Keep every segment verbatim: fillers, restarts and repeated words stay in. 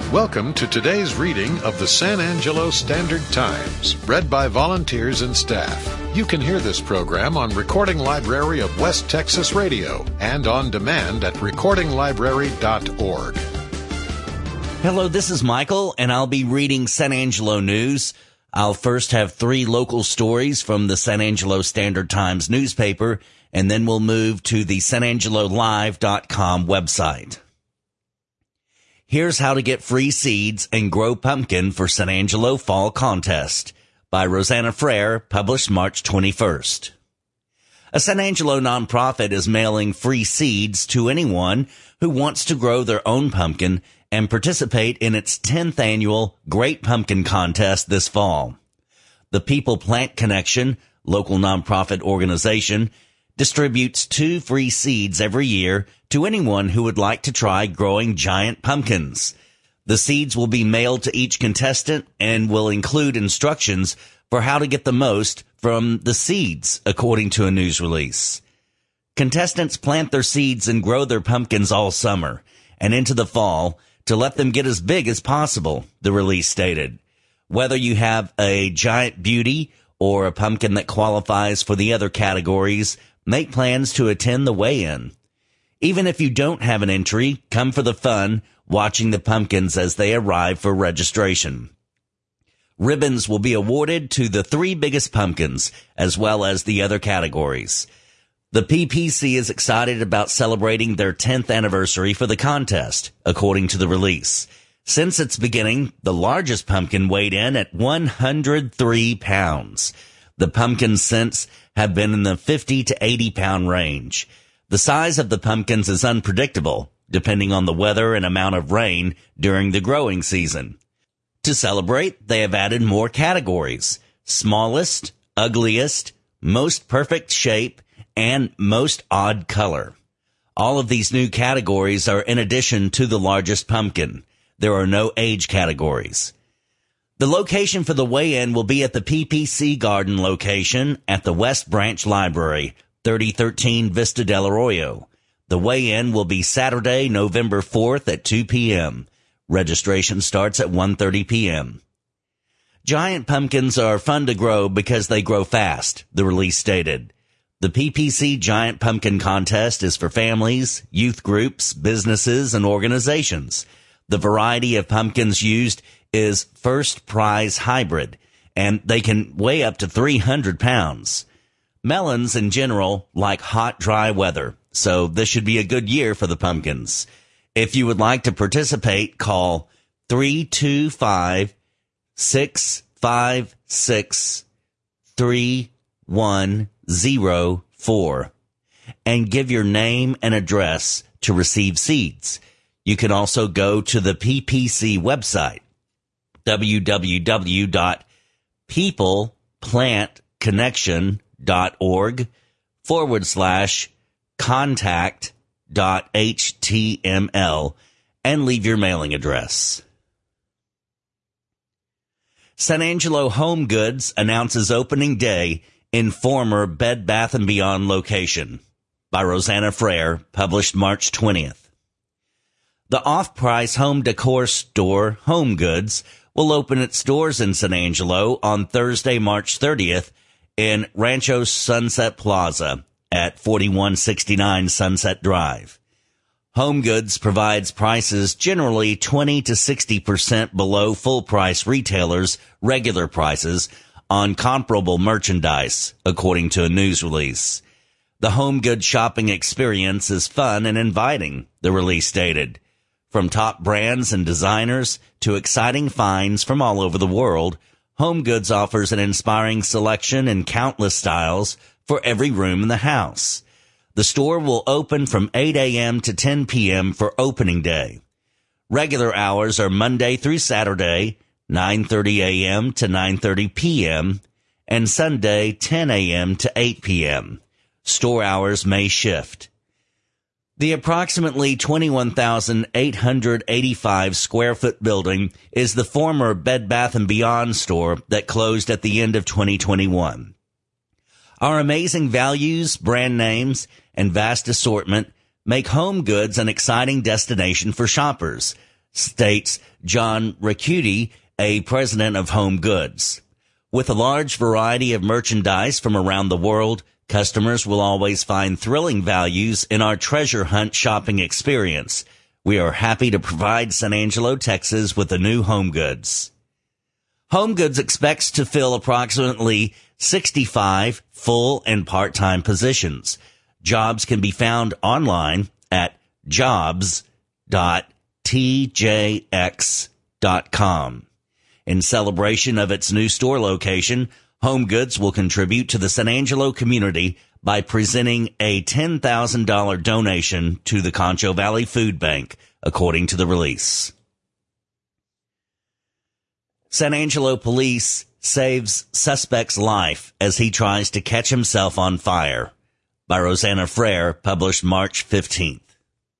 Welcome to today's reading of the San Angelo Standard Times, read by volunteers and staff. You can hear this program on Recording Library of West Texas Radio and on demand at recording library dot org. Hello, this is Michael, and I'll be reading San Angelo news. I'll first have three local stories from the San Angelo Standard Times newspaper, and then we'll move to the san angelo live dot com website. Here's how to get free seeds and grow pumpkin for San Angelo Fall Contest by Rosanna Frere, published March twenty-first. A San Angelo nonprofit is mailing free seeds to anyone who wants to grow their own pumpkin and participate in its tenth annual Great Pumpkin Contest this fall. The People Plant Connection, local nonprofit organization, distributes two free seeds every year to anyone who would like to try growing giant pumpkins. The seeds will be mailed to each contestant and will include instructions for how to get the most from the seeds, according to a news release. Contestants plant their seeds and grow their pumpkins all summer and into the fall to let them get as big as possible, the release stated. Whether you have a giant beauty or a pumpkin that qualifies for the other categories, make plans to attend the weigh-in. Even if you don't have an entry, come for the fun, watching the pumpkins as they arrive for registration. Ribbons will be awarded to the three biggest pumpkins, as well as the other categories. The P P C is excited about celebrating their tenth anniversary for the contest, according to the release. Since its beginning, the largest pumpkin weighed in at one hundred three pounds. The pumpkins since have been in the fifty to eighty pound range. The size of the pumpkins is unpredictable, depending on the weather and amount of rain during the growing season. To celebrate, they have added more categories: smallest, ugliest, most perfect shape, and most odd color. All of these new categories are in addition to the largest pumpkin. There are no age categories. The location for the weigh-in will be at the P P C Garden location at the West Branch Library, thirty thirteen Vista del Arroyo. The weigh-in will be Saturday, November fourth at two p.m. Registration starts at one thirty p.m. Giant pumpkins are fun to grow because they grow fast, the release stated. The P P C Giant Pumpkin Contest is for families, youth groups, businesses, and organizations. The variety of pumpkins used is First Prize Hybrid, and they can weigh up to three hundred pounds. Melons in general like hot, dry weather, so this should be a good year for the pumpkins. If you would like to participate, call three two five, six five six, three one zero four and give your name and address to receive seeds. You can also go to the P P C website, w w w dot people plant connection dot org forward slash contact dot html, and leave your mailing address. San Angelo Home Goods announces opening day in former Bed Bath and Beyond location by Rosanna Frere, published March twentieth. The off-price home decor store Home Goods will open its doors in San Angelo on Thursday, March thirtieth in Rancho Sunset Plaza at forty-one sixty-nine Sunset Drive. Home Goods provides prices generally twenty to sixty percent below full-price retailers' regular prices on comparable merchandise, according to a news release. The Home Goods shopping experience is fun and inviting, the release stated. From top brands and designers to exciting finds from all over the world, Home Goods offers an inspiring selection and countless styles for every room in the house. The store will open from eight a.m. to ten p.m. for opening day. Regular hours are Monday through Saturday, nine thirty a.m. to nine thirty p.m., and Sunday, ten a.m. to eight p.m. Store hours may shift. The approximately twenty-one thousand eight hundred eighty-five square foot building is the former Bed Bath and Beyond store that closed at the end of twenty twenty-one. Our amazing values, brand names, and vast assortment make Home Goods an exciting destination for shoppers. states John Ricciuti, a president of Home Goods. With a large variety of merchandise from around the world, customers will always find thrilling values in our treasure hunt shopping experience. We are happy to provide San Angelo, Texas with the new Home Goods. Home Goods expects to fill approximately sixty-five full and part-time positions. Jobs can be found online at jobs dot t j x dot com. In celebration of its new store location, Home Goods will contribute to the San Angelo community by presenting a ten thousand dollars donation to the Concho Valley Food Bank, according to the release. San Angelo police saves suspect's life as he tries to catch himself on fire, by Rosanna Frere, published March fifteenth.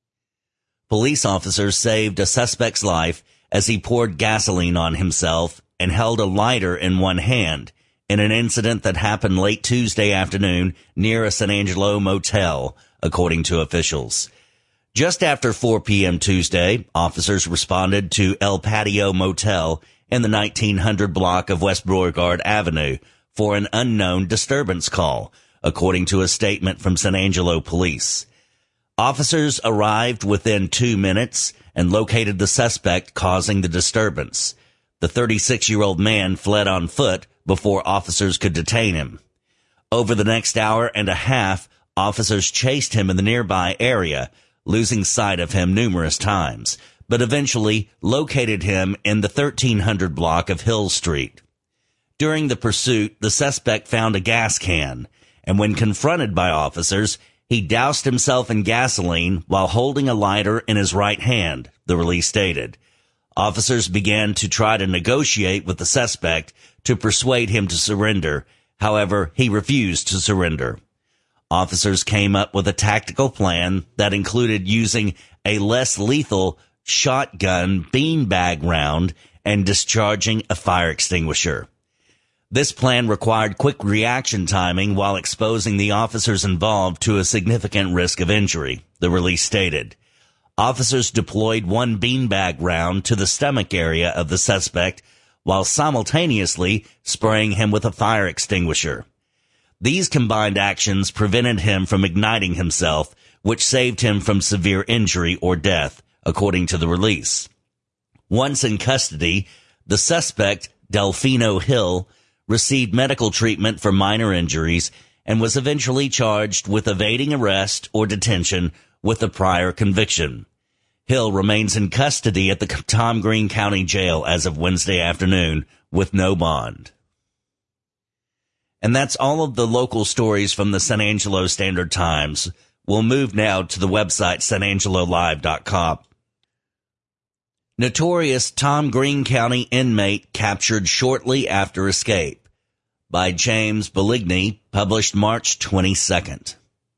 Police officers saved a suspect's life as he poured gasoline on himself and held a lighter in one hand in an incident that happened late Tuesday afternoon near a San Angelo motel, according to officials. Just after four p.m. Tuesday, officers responded to El Patio Motel in the nineteen hundred block of West Beauregard Avenue for an unknown disturbance call, according to a statement from San Angelo police. Officers arrived within two minutes and located the suspect causing the disturbance. The thirty-six-year-old man fled on foot before officers could detain him. Over the next hour and a half, officers chased him in the nearby area, losing sight of him numerous times, but eventually located him in the thirteen hundred block of Hill Street. During the pursuit, the suspect found a gas can, and when confronted by officers, he doused himself in gasoline while holding a lighter in his right hand, the release stated. Officers began to try to negotiate with the suspect to persuade him to surrender. However, he refused to surrender. Officers came up with a tactical plan that included using a less lethal shotgun beanbag round and discharging a fire extinguisher. This plan required quick reaction timing while exposing the officers involved to a significant risk of injury, the release stated. Officers deployed one beanbag round to the stomach area of the suspect while simultaneously spraying him with a fire extinguisher. These combined actions prevented him from igniting himself, which saved him from severe injury or death, according to the release. Once in custody, the suspect, Delfino Hill, received medical treatment for minor injuries and was eventually charged with evading arrest or detention with a prior conviction. Hill remains in custody at the Tom Green County Jail as of Wednesday afternoon with no bond. And that's all of the local stories from the San Angelo Standard Times. We'll move now to the website san angelo live dot com. Notorious Tom Green County inmate captured shortly after escape, by James Beligny, published March twenty-second.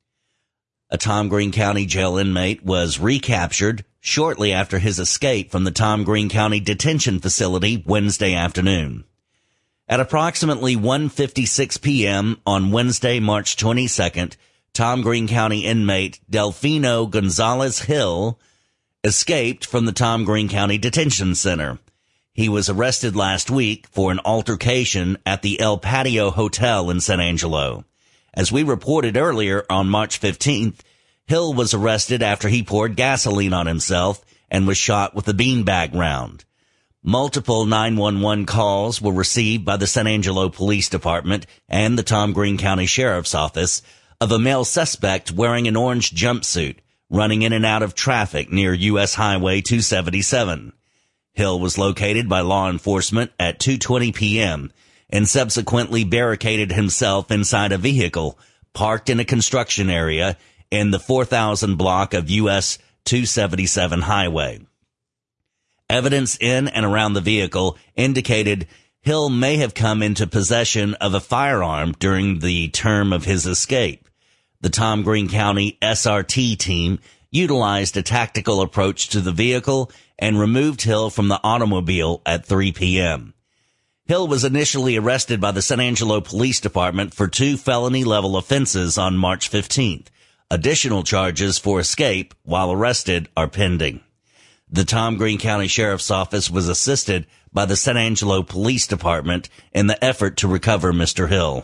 A Tom Green County jail inmate was recaptured shortly after his escape from the Tom Green County Detention Facility Wednesday afternoon. At approximately one fifty-six p.m. on Wednesday, March twenty-second, Tom Green County inmate Delfino Gonzalez Hill escaped from the Tom Green County Detention Center. He was arrested last week for an altercation at the El Patio Hotel in San Angelo. As we reported earlier on March fifteenth, Hill was arrested after he poured gasoline on himself and was shot with a beanbag round. Multiple nine one one calls were received by the San Angelo Police Department and the Tom Green County Sheriff's Office of a male suspect wearing an orange jumpsuit running in and out of traffic near U S Highway two seventy-seven. Hill was located by law enforcement at two twenty p.m. and subsequently barricaded himself inside a vehicle parked in a construction area in the four thousand block of U S two seventy-seven highway. Evidence in and around the vehicle indicated Hill may have come into possession of a firearm during the term of his escape. The Tom Green County S R T team utilized a tactical approach to the vehicle and removed Hill from the automobile at three p.m. Hill was initially arrested by the San Angelo Police Department for two felony-level offenses on March fifteenth. Additional charges for escape while arrested are pending. The Tom Green County Sheriff's Office was assisted by the San Angelo Police Department in the effort to recover Mister Hill.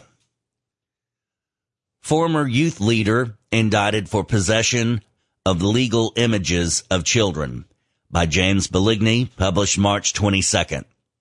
Former youth leader indicted for possession of legal images of children, by James Beligny, published March twenty-second.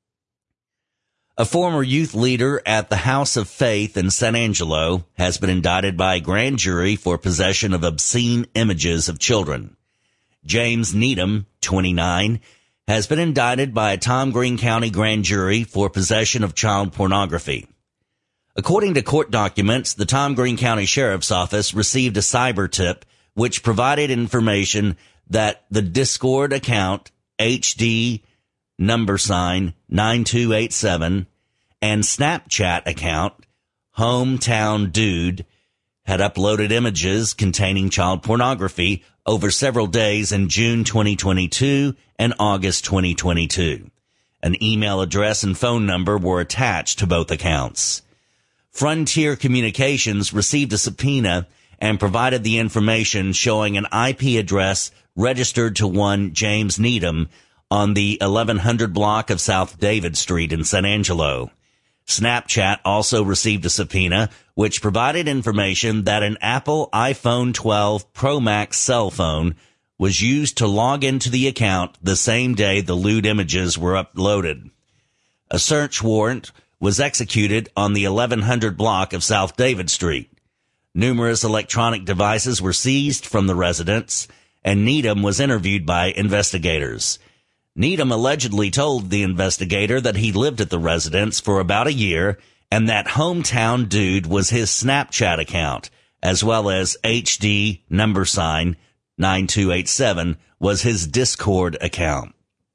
A former youth leader at the House of Faith in San Angelo has been indicted by a grand jury for possession of obscene images of children. James Needham, twenty-nine, has been indicted by a Tom Green County grand jury for possession of child pornography. According to court documents, the Tom Green County Sheriff's Office received a cyber tip which provided information that the Discord account H D number sign nine two eight seven and Snapchat account Hometown Dude had uploaded images containing child pornography over several days in June twenty twenty-two and August twenty twenty-two. An email address and phone number were attached to both accounts. Frontier Communications received a subpoena and provided the information showing an I P address registered to one James Needham on the eleven hundred block of South David Street in San Angelo. Snapchat also received a subpoena which provided information that an Apple iPhone twelve Pro Max cell phone was used to log into the account the same day the lewd images were uploaded. A search warrant was executed on the eleven hundred block of South David Street. Numerous electronic devices were seized from the residence, and Needham was interviewed by investigators. Needham allegedly told the investigator that he lived at the residence for about a year and that Hometown Dude was his Snapchat account, as well as H D number sign nine two eight seven was his Discord account.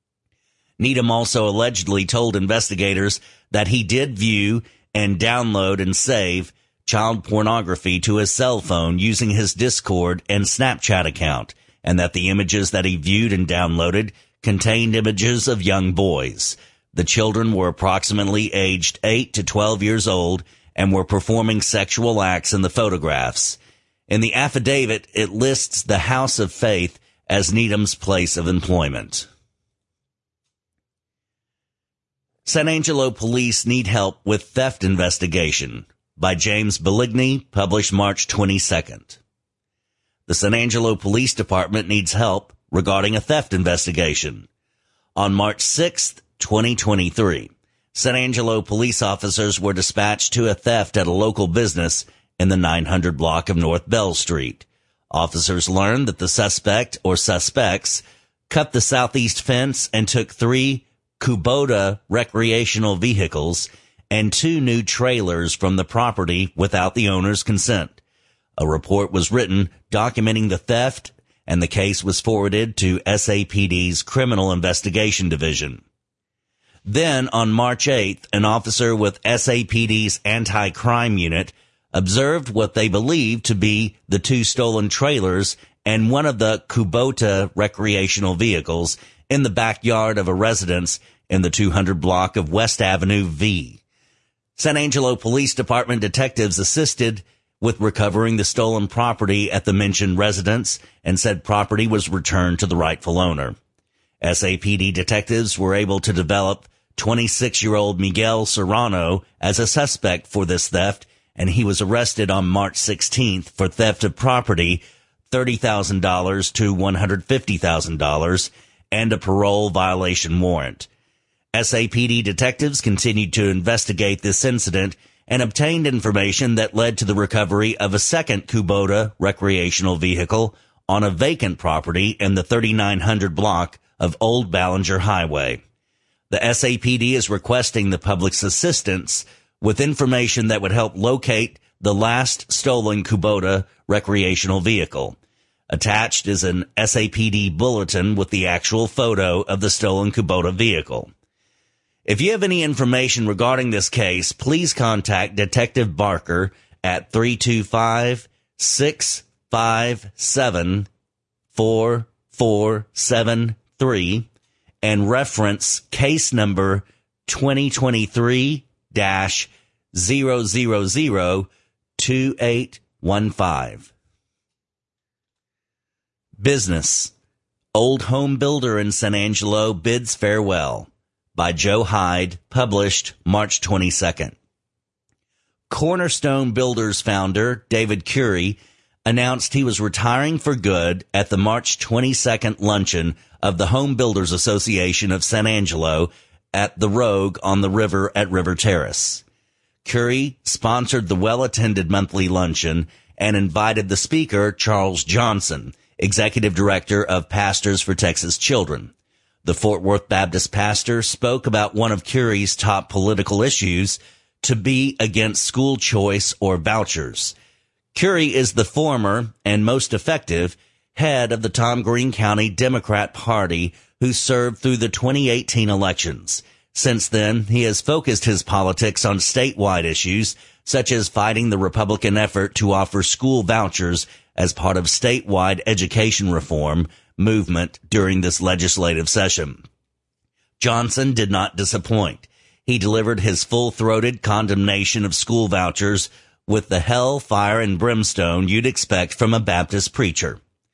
Needham also allegedly told investigators that he did view and download and save child pornography to his cell phone using his Discord and Snapchat account, and that the images that he viewed and downloaded contained images of young boys. The children were approximately aged eight to twelve years old and were performing sexual acts in the photographs. In the affidavit, it lists the House of Faith as Needham's place of employment. San Angelo police need help with theft investigation, by James Beligny, published March twenty-second. The San Angelo Police Department needs help regarding a theft investigation. On March sixth, twenty twenty-three, San Angelo police officers were dispatched to a theft at a local business in the nine hundred block of North Bell Street. Officers learned that the suspect or suspects cut the southeast fence and took three Kubota recreational vehicles and two new trailers from the property without the owner's consent. A report was written documenting the theft, and the case was forwarded to S A P D's Criminal Investigation Division. Then, on March eighth, an officer with S A P D's Anti-Crime Unit observed what they believed to be the two stolen trailers and one of the Kubota recreational vehicles in the backyard of a residence in the two hundred block of West Avenue V. San Angelo Police Department detectives assisted with recovering the stolen property at the mentioned residence, and said property was returned to the rightful owner. S A P D detectives were able to develop twenty-six-year-old Miguel Serrano as a suspect for this theft, and he was arrested on March sixteenth for theft of property, thirty thousand dollars to one hundred fifty thousand dollars, and a parole violation warrant. S A P D detectives continued to investigate this incident and obtained information that led to the recovery of a second Kubota recreational vehicle on a vacant property in the thirty-nine hundred block of Old Ballinger Highway. The S A P D is requesting the public's assistance with information that would help locate the last stolen Kubota recreational vehicle. Attached is an S A P D bulletin with the actual photo of the stolen Kubota vehicle. If you have any information regarding this case, please contact Detective Barker at three two five, six five seven, four four seven three and reference case number twenty twenty-three dash zero zero zero two eight one five. Business. Old Home Builder in San Angelo Bids Farewell by Joe Hyde, published March twenty-second. Cornerstone Builders founder David Curie announced he was retiring for good at the March twenty-second luncheon of the Home Builders Association of San Angelo at the Rogue on the river at River Terrace. Curie sponsored the well-attended monthly luncheon and invited the speaker, Charles Johnson, executive director of Pastors for Texas Children. The Fort Worth Baptist pastor spoke about one of Curie's top political issues, to be against school choice or vouchers. Curie is the former and most effective head of the Tom Green County Democrat Party who served through the twenty eighteen elections. Since then, he has focused his politics on statewide issues, such as fighting the Republican effort to offer school vouchers as part of statewide education reform movement during this legislative session. Johnson did not disappoint. He delivered his full-throated condemnation of school vouchers with the hell, fire, and brimstone you'd expect from a Baptist preacher.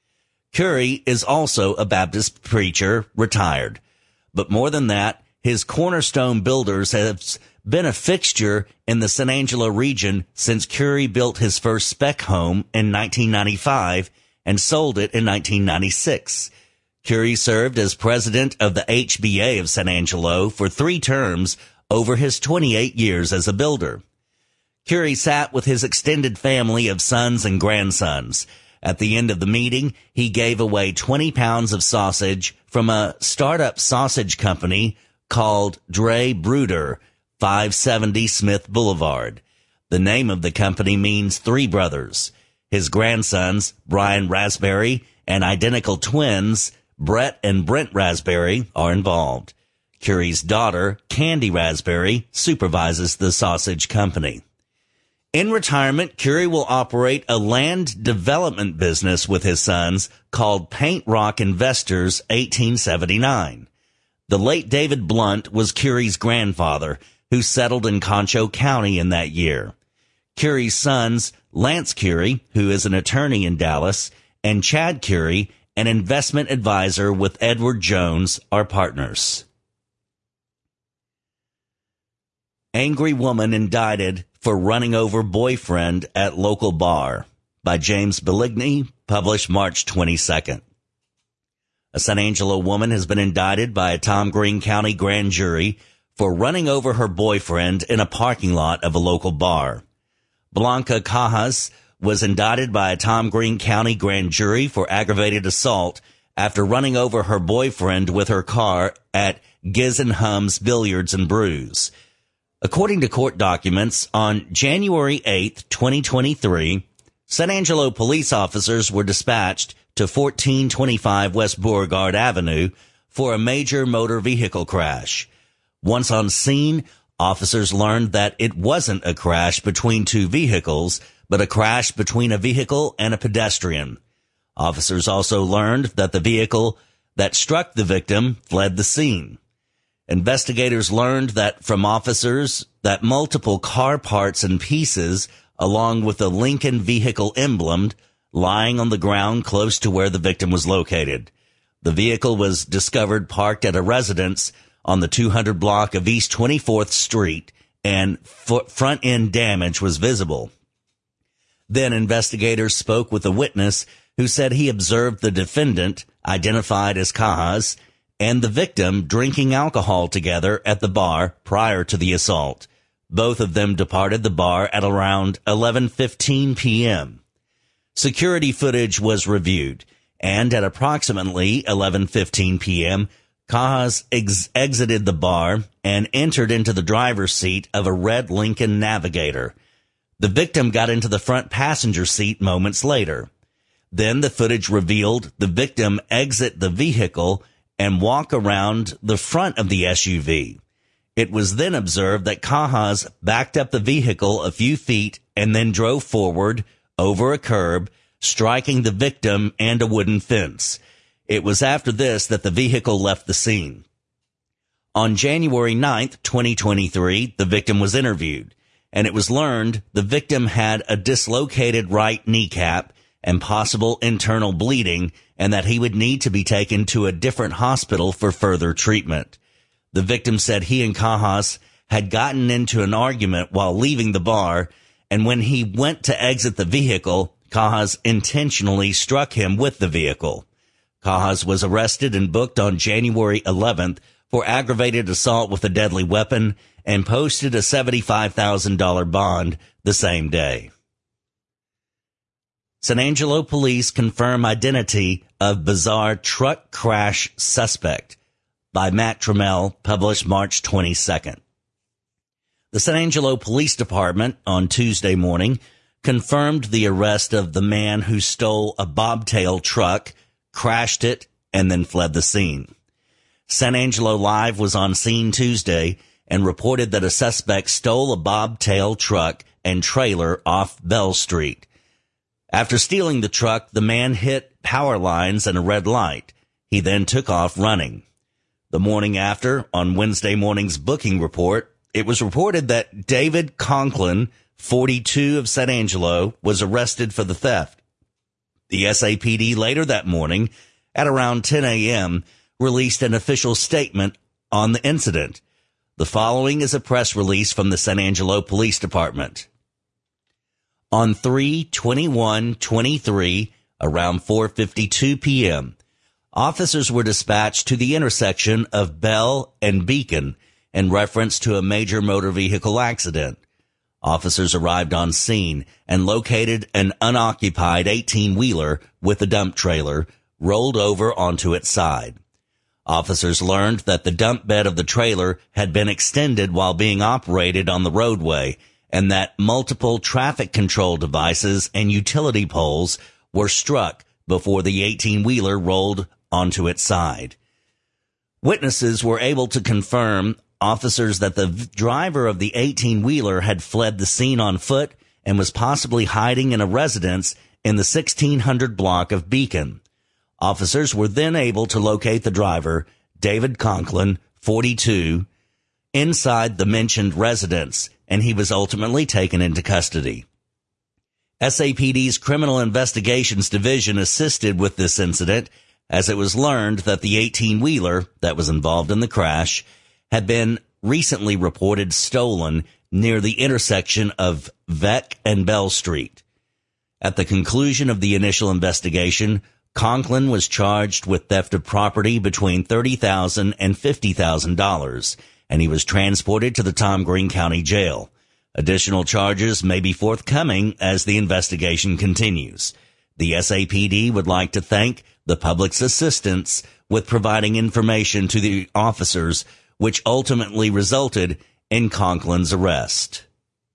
Curie is also a Baptist preacher, retired. But more than that, his Cornerstone Builders has been a fixture in the San Angelo region since Curie built his first spec home in nineteen ninety-five and sold it in nineteen ninety-six. Curie served as president of the H B A of San Angelo for three terms over his twenty-eight years as a builder. Curie sat with his extended family of sons and grandsons. At the end of the meeting, he gave away twenty pounds of sausage from a startup sausage company called Dre Bruder, five seventy Smith Boulevard. The name of the company means three brothers. His grandsons, Brian Raspberry, and identical twins, Brett and Brent Raspberry, are involved. Curie's daughter, Candy Raspberry, supervises the sausage company. In retirement, Curie will operate a land development business with his sons called Paint Rock Investors eighteen seventy-nine. The late David Blunt was Curie's grandfather, who settled in Concho County in that year. Curie's sons, Lance Curie, who is an attorney in Dallas, and Chad Curie, an investment advisor with Edward Jones, are partners. Angry Woman Indicted for Running Over Boyfriend at Local Bar by James Beligny, published March twenty-second. A San Angelo woman has been indicted by a Tom Green County grand jury for running over her boyfriend in a parking lot of a local bar. Blanca Cajas was indicted by a Tom Green County grand jury for aggravated assault after running over her boyfriend with her car at Giz and Hum's Billiards and Brews. According to court documents, on January eighth, twenty twenty-three, San Angelo police officers were dispatched to fourteen twenty-five West Beauregard Avenue for a major motor vehicle crash. Once on scene, officers learned that it wasn't a crash between two vehicles, but a crash between a vehicle and a pedestrian. Officers also learned that the vehicle that struck the victim fled the scene. Investigators learned that from officers that multiple car parts and pieces, along with a Lincoln vehicle emblem, lying on the ground close to where the victim was located. The vehicle was discovered parked at a residence on the two hundred block of East twenty-fourth Street, and f- front-end damage was visible. Then investigators spoke with a witness who said he observed the defendant, identified as Cajas, and the victim drinking alcohol together at the bar prior to the assault. Both of them departed the bar at around eleven fifteen p.m. Security footage was reviewed, and at approximately eleven fifteen p.m., Cajas ex- exited the bar and entered into the driver's seat of a red Lincoln Navigator. The victim got into the front passenger seat moments later. Then the footage revealed the victim exit the vehicle and walk around the front of the S U V. It was then observed that Cajas backed up the vehicle a few feet and then drove forward over a curb, striking the victim and a wooden fence. It was after this that the vehicle left the scene. On January ninth, twenty twenty-three, the victim was interviewed, and it was learned the victim had a dislocated right kneecap and possible internal bleeding and that he would need to be taken to a different hospital for further treatment. The victim said he and Cajas had gotten into an argument while leaving the bar, and when he went to exit the vehicle, Cajas intentionally struck him with the vehicle. Cajas was arrested and booked on January eleventh for aggravated assault with a deadly weapon and posted a seventy-five thousand dollars bond the same day. San Angelo police confirm identity of bizarre truck crash suspect by Matt Trammell, published March twenty-second. The San Angelo Police Department on Tuesday morning confirmed the arrest of the man who stole a bobtail truck, crashed it, and then fled the scene. San Angelo Live was on scene Tuesday and reported that a suspect stole a bobtail truck and trailer off Bell Street. After stealing the truck, the man hit power lines and a red light. He then took off running. The morning after, on Wednesday morning's booking report, it was reported that David Conklin, forty-two, of San Angelo, was arrested for the theft. The S A P D later that morning, at around ten a.m., released an official statement on the incident. The following is a press release from the San Angelo Police Department. On three twenty-one twenty-three, around four fifty-two p.m., officers were dispatched to the intersection of Bell and Beacon in reference to a major motor vehicle accident. Officers arrived on scene and located an unoccupied eighteen-wheeler with a dump trailer rolled over onto its side. Officers learned that the dump bed of the trailer had been extended while being operated on the roadway and that multiple traffic control devices and utility poles were struck before the eighteen-wheeler rolled onto its side. Witnesses were able to confirm officers that the driver of the eighteen-wheeler had fled the scene on foot and was possibly hiding in a residence in the sixteen hundred block of Beacon. Officers were then able to locate the driver, David Conklin, forty-two, inside the mentioned residence, and he was ultimately taken into custody. S A P D's Criminal Investigations Division assisted with this incident as it was learned that the eighteen-wheeler that was involved in the crash had been recently reported stolen near the intersection of Vec and Bell Street. At the conclusion of the initial investigation, Conklin was charged with theft of property between thirty thousand dollars and fifty thousand dollars, and he was transported to the Tom Green County Jail. Additional charges may be forthcoming as the investigation continues. The S A P D would like to thank the public's assistance with providing information to the officers, which ultimately resulted in Conklin's arrest.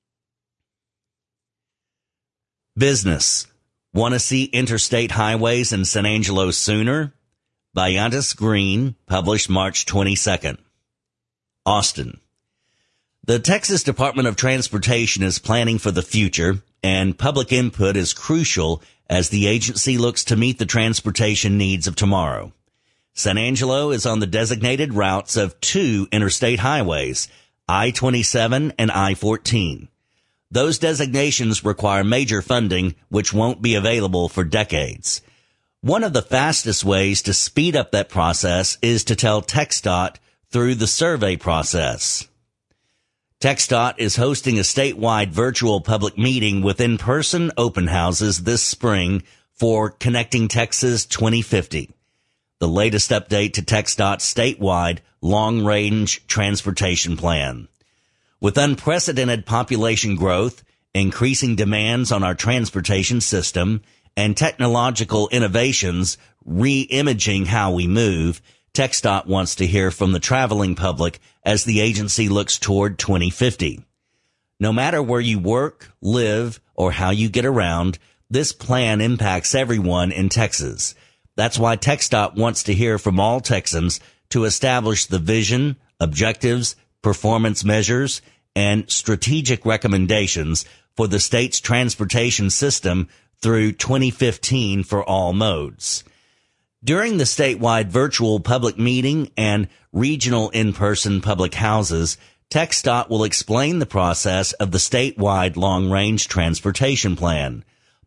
Business. Want to see interstate highways in San Angelo sooner? By Yantis Green, published March twenty-second. Austin. The Texas Department of Transportation is planning for the future, and public input is crucial as the agency looks to meet the transportation needs of tomorrow. San Angelo is on the designated routes of two interstate highways, I twenty-seven and I fourteen. Those designations require major funding, which won't be available for decades. One of the fastest ways to speed up that process is to tell TxDOT through the survey process. TxDOT is hosting a statewide virtual public meeting with in-person open houses this spring for Connecting Texas twenty fifty. The latest update to TxDOT's statewide long-range transportation plan. With unprecedented population growth, increasing demands on our transportation system, and technological innovations re-imaging how we move, TxDOT wants to hear from the traveling public as the agency looks toward twenty fifty. No matter where you work, live, or how you get around, this plan impacts everyone in Texas. That's why TxDOT wants to hear from all Texans to establish the vision, objectives, performance measures, and strategic recommendations for the state's transportation system through twenty fifteen for all modes. During the statewide virtual public meeting and regional in-person public houses, TxDOT will explain the process of the statewide long-range transportation plan.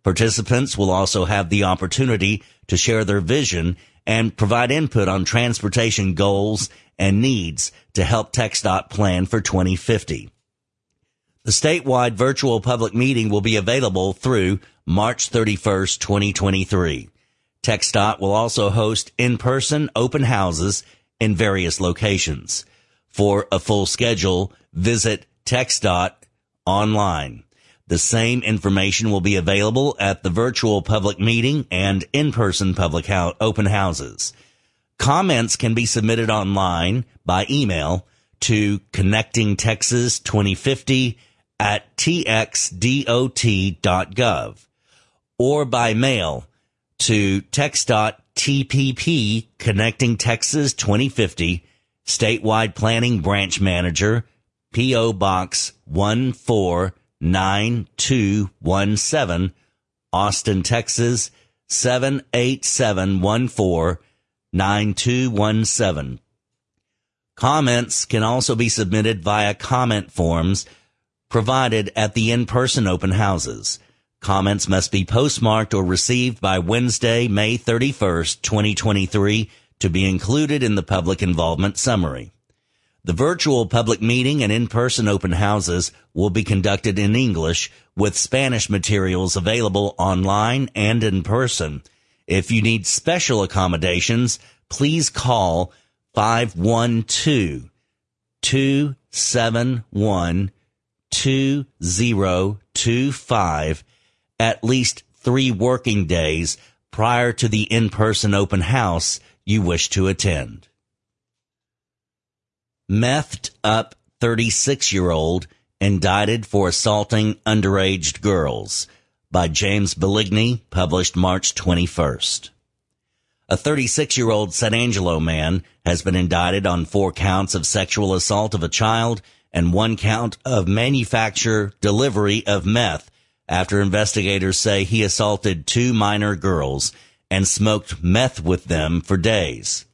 Participants will also have the opportunity to share their vision and provide input on transportation goals and needs to help TxDOT plan for twenty fifty. The statewide virtual public meeting will be available through March thirty-first, twenty twenty-three. TxDOT will also host in-person open houses in various locations. For a full schedule, visit TxDOT online. The same information will be available at the virtual public meeting and in-person public ho- open houses. Comments can be submitted online by email to connecting texas twenty fifty at t x dot dot gov or by mail to TxDOT T P P Connecting Texas twenty fifty, Statewide Planning Branch Manager, P O. Box one four nine two one seven, Austin, Texas seven eight seven one four, nine two one seven. Comments can also be submitted via comment forms provided at the in-person open houses. Comments must be postmarked or received by Wednesday, May thirty-first, twenty twenty-three, to be included in the public involvement summary. The virtual public meeting and in-person open houses will be conducted in English with Spanish materials available online and in person. If you need special accommodations, please call five one two, two seven one, two zero two five at least three working days prior to the in-person open house you wish to attend. Methed up thirty-six-year-old indicted for assaulting underage girls by James Beligny, published March twenty-first. A thirty-six-year-old San Angelo man has been indicted on four counts of sexual assault of a child and one count of manufacture delivery of meth after investigators say he assaulted two minor girls and smoked meth with them for days.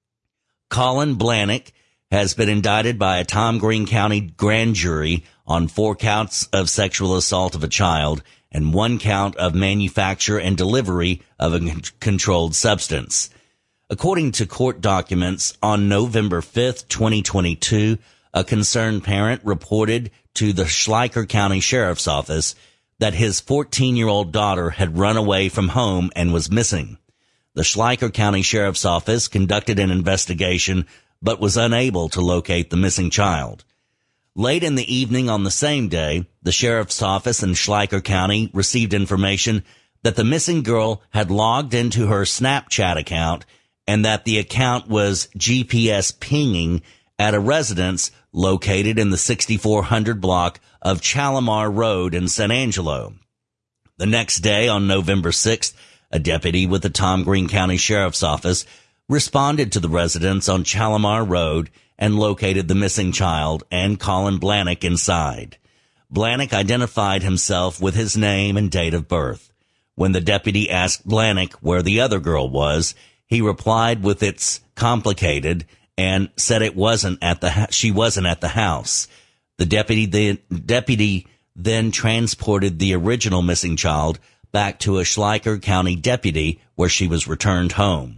Colin Blahnik has been indicted by a Tom Green County grand jury on four counts of sexual assault of a child and one count of manufacture and delivery of a controlled substance. According to court documents, on November fifth, twenty twenty-two, a concerned parent reported to the Schleicher County Sheriff's Office that his fourteen-year-old daughter had run away from home and was missing. The Schleicher County Sheriff's Office conducted an investigation but was unable to locate the missing child. Late in the evening on the same day, the Sheriff's Office in Schleicher County received information that the missing girl had logged into her Snapchat account and that the account was G P S pinging at a residence located in the sixty-four hundred block of Chalamar Road in San Angelo. The next day, on November sixth, a deputy with the Tom Green County Sheriff's Office responded to the residence on Chalamar Road and located the missing child and Colin Blahnik inside. Blahnik identified himself with his name and date of birth. When the deputy asked Blahnik where the other girl was, he replied with "It's complicated," and said it wasn't at the she wasn't at the house. The deputy then, deputy then transported the original missing child back to a Schleicher County deputy where she was returned home.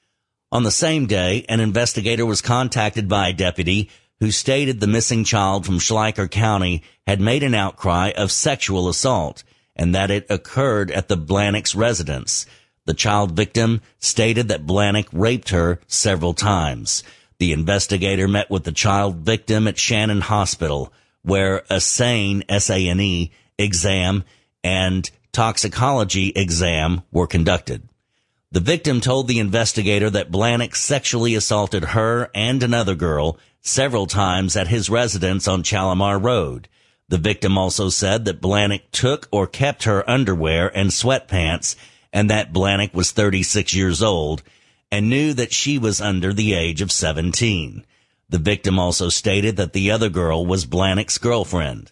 On the same day, an investigator was contacted by a deputy who stated the missing child from Schleicher County had made an outcry of sexual assault and that it occurred at the Blahnik's residence. The child victim stated that Blahnik raped her several times. The investigator met with the child victim at Shannon Hospital, where a SANE, S A N E, exam and toxicology exam were conducted. The victim told the investigator that Blahnik sexually assaulted her and another girl several times at his residence on Chalamar Road. The victim also said that Blahnik took or kept her underwear and sweatpants and that Blahnik was thirty-six years old and knew that she was under the age of seventeen. The victim also stated that the other girl was Blahnik's girlfriend.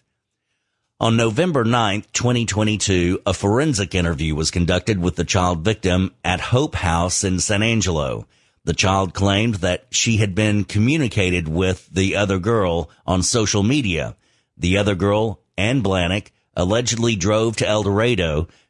On November ninth, twenty twenty-two, a forensic interview was conducted with the child victim at Hope House in San Angelo. The child claimed that she had been communicated with the other girl on social media. The other girl and Blahnik allegedly drove to El Dorado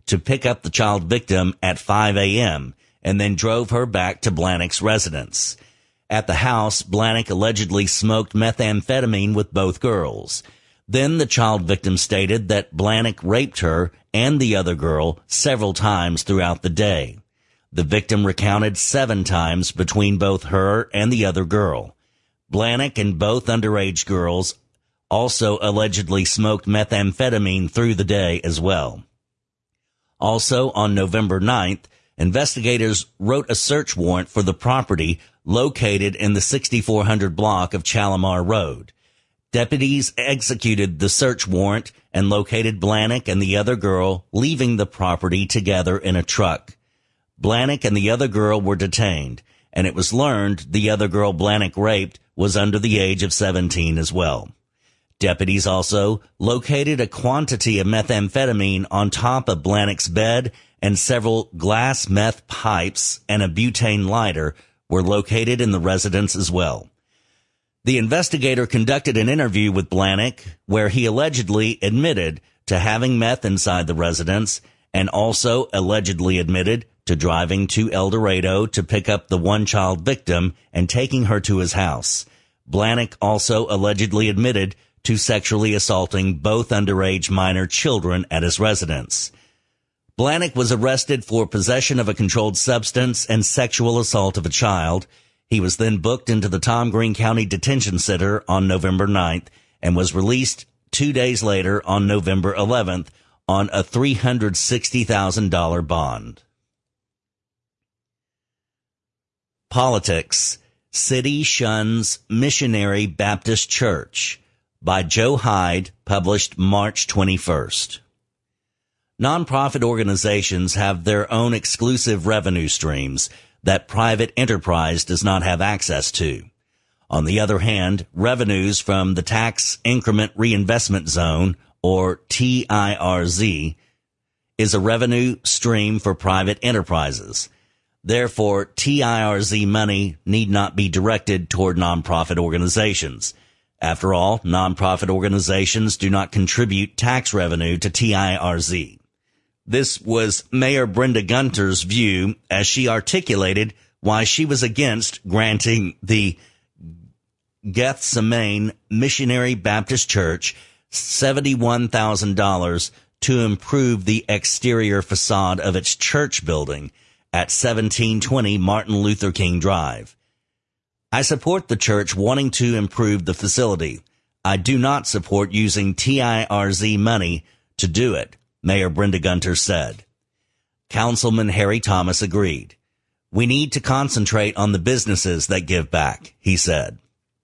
to pick up the child victim at five a.m. and then drove her back to Blahnik's residence. At the house, Blahnik allegedly smoked methamphetamine with both girls. Then the child victim stated that Blahnik raped her and the other girl several times throughout the day. The victim recounted seven times between both her and the other girl. Blahnik and both underage girls also allegedly smoked methamphetamine through the day as well. Also, on November ninth, investigators wrote a search warrant for the property located in the sixty-four hundred block of Chalamar Road. Deputies executed the search warrant and located Blahnik and the other girl leaving the property together in a truck. Blahnik and the other girl were detained, and it was learned the other girl Blahnik raped was under the age of seventeen as well. Deputies also located a quantity of methamphetamine on top of Blahnik's bed, and several glass meth pipes and a butane lighter were located in the residence as well. The investigator conducted an interview with Blahnik where he allegedly admitted to having meth inside the residence and also allegedly admitted to driving to El Dorado to pick up the one-child victim and taking her to his house. Blahnik also allegedly admitted to sexually assaulting both underage minor children at his residence. Blahnik was arrested for possession of a controlled substance and sexual assault of a child. He was then booked into the Tom Green County Detention Center on November ninth and was released two days later on November eleventh on a three hundred sixty thousand dollars bond. Politics. City shuns Missionary Baptist Church by Joe Hyde, published March twenty-first. Nonprofit organizations have their own exclusive revenue streams that private enterprise does not have access to. On the other hand, revenues from the Tax Increment Reinvestment Zone, or T I R Z, is a revenue stream for private enterprises. Therefore, T I R Z money need not be directed toward nonprofit organizations. After all, nonprofit organizations do not contribute tax revenue to T I R Z. This was Mayor Brenda Gunter's view as she articulated why she was against granting the Gethsemane Missionary Baptist Church seventy-one thousand dollars to improve the exterior facade of its church building at seventeen twenty Martin Luther King Drive. I support the church wanting to improve the facility. I do not support using T I R Z money to do it, Mayor Brenda Gunter said. Councilman Harry Thomas agreed. We need to concentrate on the businesses that give back, he said.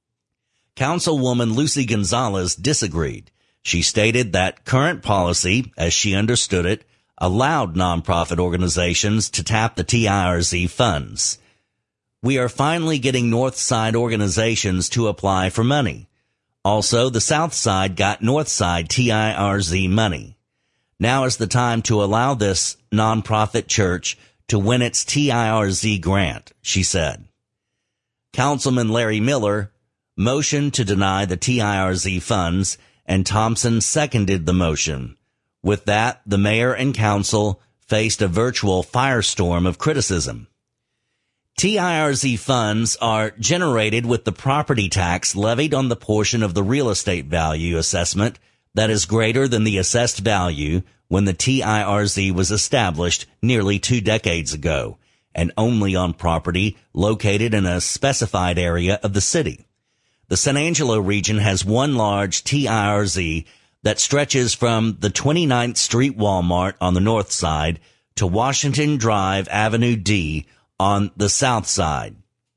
Councilwoman Lucy Gonzalez disagreed. She stated that current policy, as she understood it, allowed nonprofit organizations to tap the T I R Z funds. We are finally getting North Side organizations to apply for money. Also, the South Side got North Side T I R Z money. Now is the time to allow this nonprofit church to win its T I R Z grant, she said. Councilman Larry Miller motioned to deny the T I R Z funds, and Thompson seconded the motion. With that, the mayor and council faced a virtual firestorm of criticism. T I R Z funds are generated with the property tax levied on the portion of the real estate value assessment that is greater than the assessed value when the T I R Z was established nearly two decades ago, and only on property located in a specified area of the city. The San Angelo region has one large T I R Z that stretches from the twenty-ninth Street Walmart on the north side to Washington Drive Avenue D on the south side.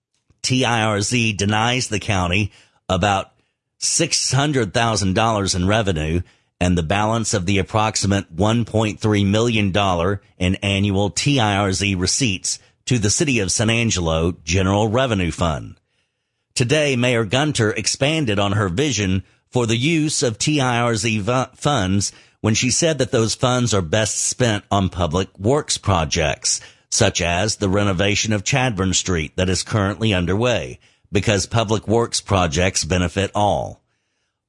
T I R Z denies the county about six hundred thousand dollars in revenue and the balance of the approximate one point three million dollars in annual T I R Z receipts to the City of San Angelo General Revenue Fund. Today, Mayor Gunter expanded on her vision for the use of T I R Z funds when she said that those funds are best spent on public works projects, such as the renovation of Chadbourne Street that is currently underway, because public works projects benefit all.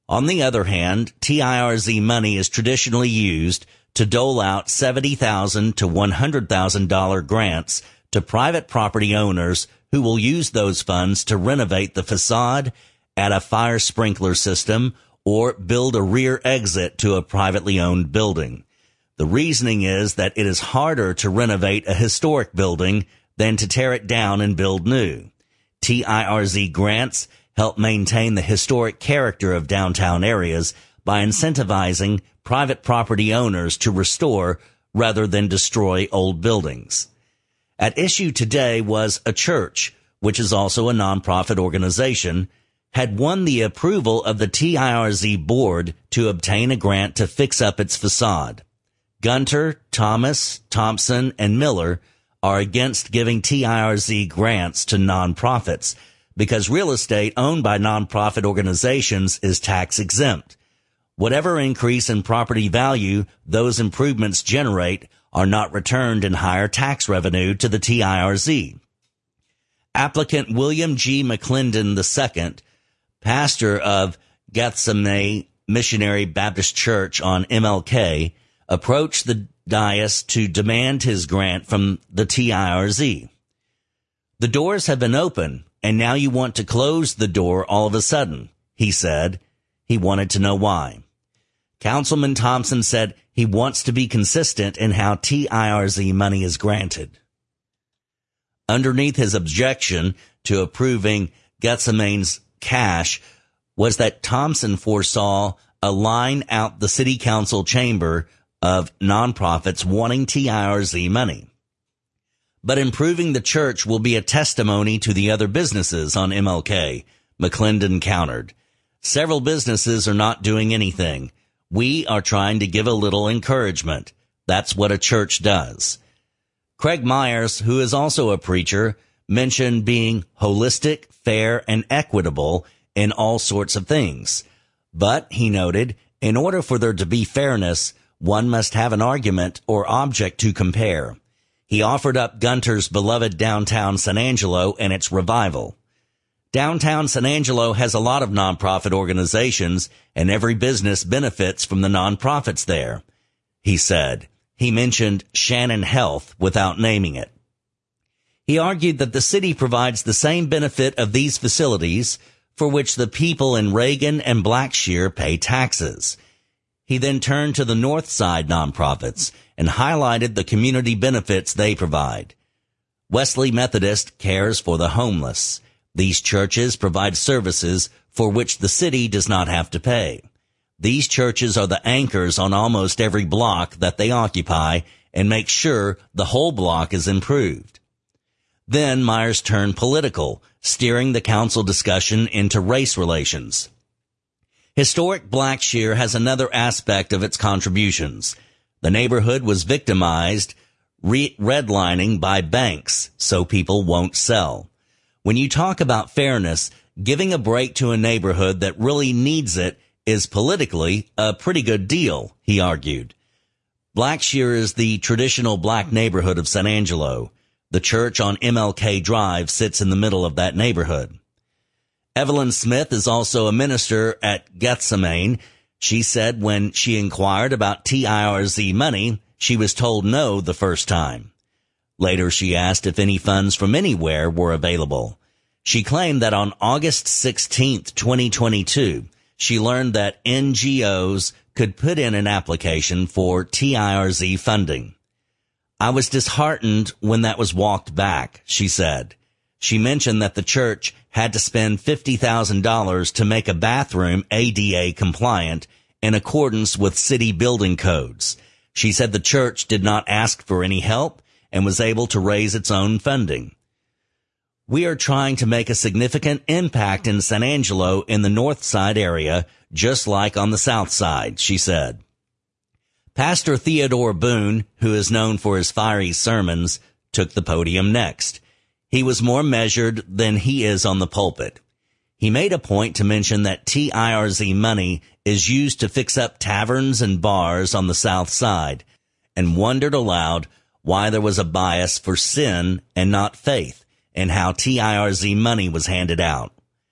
On the other hand, T I R Z money is traditionally used to dole out seventy thousand dollars to one hundred thousand dollars grants to private property owners who will use those funds to renovate the facade, add a fire sprinkler system, or build a rear exit to a privately owned building. The reasoning is that it is harder to renovate a historic building than to tear it down and build new. T I R Z grants help maintain the historic character of downtown areas by incentivizing private property owners to restore rather than destroy old buildings. At issue today was a church, which is also a nonprofit organization, had won the approval of the T I R Z board to obtain a grant to fix up its facade. Gunter, Thomas, Thompson, and Miller are against giving T I R Z grants to nonprofits because real estate owned by nonprofit organizations is tax exempt. Whatever increase in property value those improvements generate are not returned in higher tax revenue to the T I R Z. Applicant William G. McClendon the Second, pastor of Gethsemane Missionary Baptist Church on M L K, approached the dais to demand his grant from the T I R Z. The doors have been open, and now you want to close the door all of a sudden, he said. He wanted to know why. Councilman Thompson said he wants to be consistent in how T I R Z money is granted. Underneath his objection to approving Gethsemane's cash was that Thompson foresaw a line out the city council chamber of nonprofits wanting T I R Z money. But improving the church will be a testimony to the other businesses on M L K, McClendon countered. Several businesses are not doing anything. We are trying to give a little encouragement. That's what a church does. Craig Myers, who is also a preacher, mentioned being holistic, fair, and equitable in all sorts of things. But, he noted, in order for there to be fairness, one must have an argument or object to compare. He offered up Gunter's beloved downtown San Angelo and its revival. Downtown San Angelo has a lot of nonprofit organizations, and every business benefits from the nonprofits there, he said. He mentioned Shannon Health without naming it. He argued that the city provides the same benefit of these facilities for which the people in Reagan and Blackshear pay taxes. He then turned to the North Side nonprofits and highlighted the community benefits they provide. Wesley Methodist cares for the homeless. These churches provide services for which the city does not have to pay. These churches are the anchors on almost every block that they occupy and make sure the whole block is improved. Then Myers turned political, steering the council discussion into race relations. Historic Blackshear has another aspect of its contributions. The neighborhood was victimized, re- redlining by banks, so people won't sell. When you talk about fairness, giving a break to a neighborhood that really needs it is politically a pretty good deal, he argued. Blackshear is the traditional black neighborhood of San Angelo. The church on M L K Drive sits in the middle of that neighborhood. Evelyn Smith is also a minister at Gethsemane. She said when she inquired about T I R Z money, she was told no the first time. Later, she asked if any funds from anywhere were available. She claimed that on August sixteenth, twenty twenty-two, she learned that N G Os could put in an application for T I R Z funding. I was disheartened when that was walked back, she said. She mentioned that the church had to spend fifty thousand dollars to make a bathroom A D A compliant in accordance with city building codes. She said the church did not ask for any help and was able to raise its own funding. We are trying to make a significant impact in San Angelo in the North Side area, just like on the South Side, she said. Pastor Theodore Boone, who is known for his fiery sermons, took the podium next. He was more measured than he is on the pulpit. He made a point to mention that T I R Z money is used to fix up taverns and bars on the South Side, and wondered aloud why there was a bias for sin and not faith, and how T I R Z money was handed out.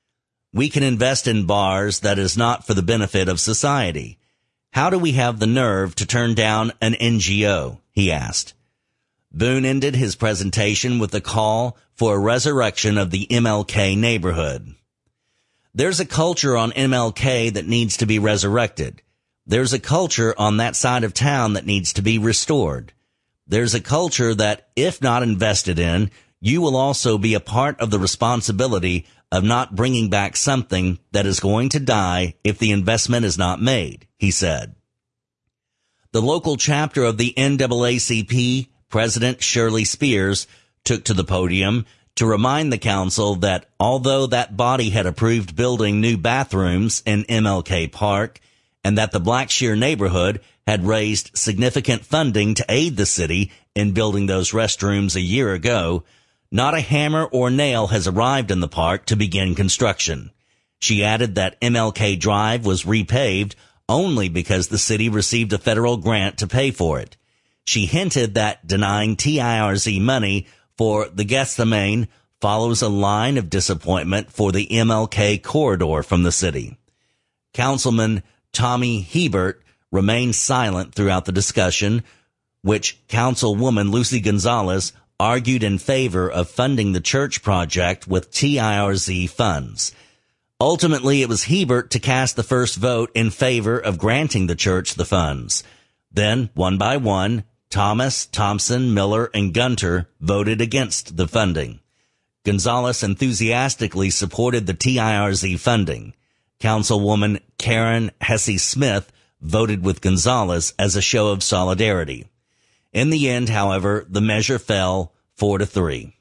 We can invest in bars that is not for the benefit of society. How do we have the nerve to turn down an N G O? He asked. Boone ended his presentation with a call for a resurrection of the M L K neighborhood. There's a culture on M L K that needs to be resurrected. There's a culture on that side of town that needs to be restored. There's a culture that, if not invested in, you will also be a part of the responsibility of not bringing back something that is going to die if the investment is not made, he said. The local chapter of the N double A C P, President Shirley Spears, took to the podium to remind the council that although that body had approved building new bathrooms in M L K Park and that the Blackshear neighborhood had raised significant funding to aid the city in building those restrooms a year ago, not a hammer or nail has arrived in the park to begin construction. She added that M L K Drive was repaved only because the city received a federal grant to pay for it. She hinted that denying T I R Z money for the Gethsemane follows a line of disappointment for the M L K corridor from the city. Councilman Tommy Hebert remained silent throughout the discussion, which Councilwoman Lucy Gonzalez argued in favor of funding the church project with T I R Z funds. Ultimately, it was Hebert to cast the first vote in favor of granting the church the funds. Then, one by one, Thomas, Thompson, Miller, and Gunter voted against the funding. Gonzalez enthusiastically supported the T I R Z funding. Councilwoman Karen Hesse-Smith voted with Gonzalez as a show of solidarity. In the end, however, the measure fell four to three.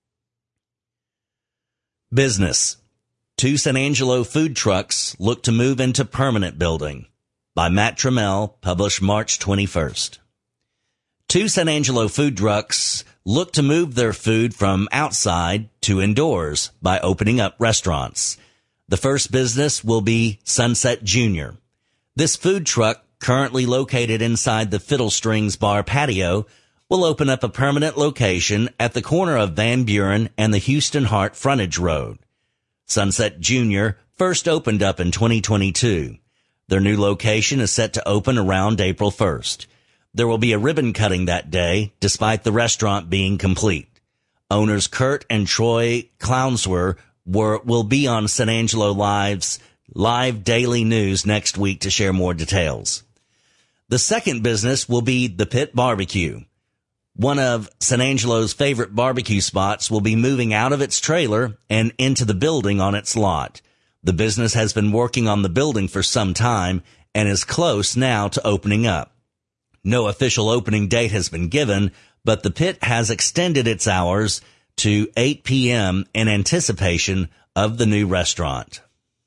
Business. Two San Angelo food trucks look to move into permanent building. By Matt Trammell, published March twenty-first. Two San Angelo food trucks look to move their food from outside to indoors by opening up restaurants. The first business will be Sunset Junior. This food truck, currently located inside the Fiddle Strings Bar patio, will open up a permanent location at the corner of Van Buren and the Houston Hart Frontage Road. Sunset Junior first opened up in twenty twenty-two. Their new location is set to open around April first. There will be a ribbon cutting that day, despite the restaurant being complete. Owners Kurt and Troy Clownswer were, will be on San Angelo Live's live daily news next week to share more details. The second business will be the Pit Barbecue. One of San Angelo's favorite barbecue spots will be moving out of its trailer and into the building on its lot. The business has been working on the building for some time and is close now to opening up. No official opening date has been given, but the Pit has extended its hours to eight p.m. in anticipation of the new restaurant.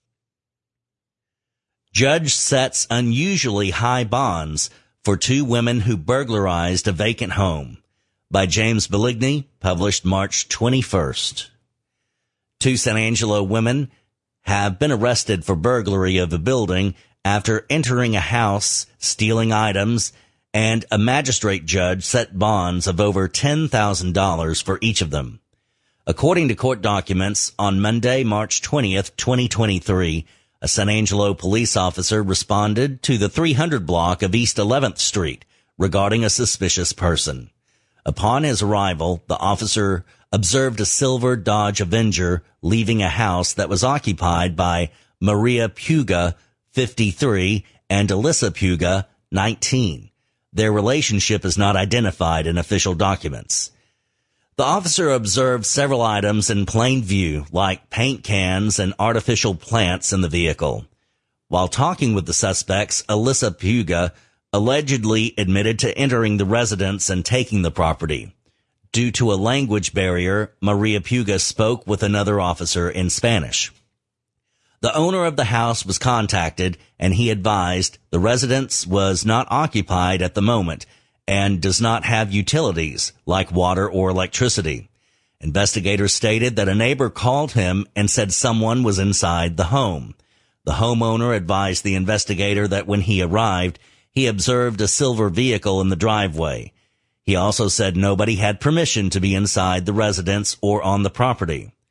Judge sets unusually high bonds for two women who burglarized a vacant home. By James Beligny, published March twenty-first. Two San Angelo women have been arrested for burglary of a building after entering a house, stealing items, and a magistrate judge set bonds of over ten thousand dollars for each of them. According to court documents, on Monday, March twentieth, twenty twenty-three, a San Angelo police officer responded to the three hundred block of East eleventh Street regarding a suspicious person. Upon his arrival, the officer observed a silver Dodge Avenger leaving a house that was occupied by Maria Puga, fifty-three, and Alyssa Puga, nineteen. Their relationship is not identified in official documents. The officer observed several items in plain view, like paint cans and artificial plants in the vehicle. While talking with the suspects, Alyssa Puga allegedly admitted to entering the residence and taking the property. Due to a language barrier, Maria Puga spoke with another officer in Spanish. The owner of the house was contacted, and he advised the residence was not occupied at the moment and does not have utilities like water or electricity. Investigators stated that a neighbor called him and said someone was inside the home. The homeowner advised the investigator that when he arrived, he observed a silver vehicle in the driveway. He also said nobody had permission to be inside the residence or on the property.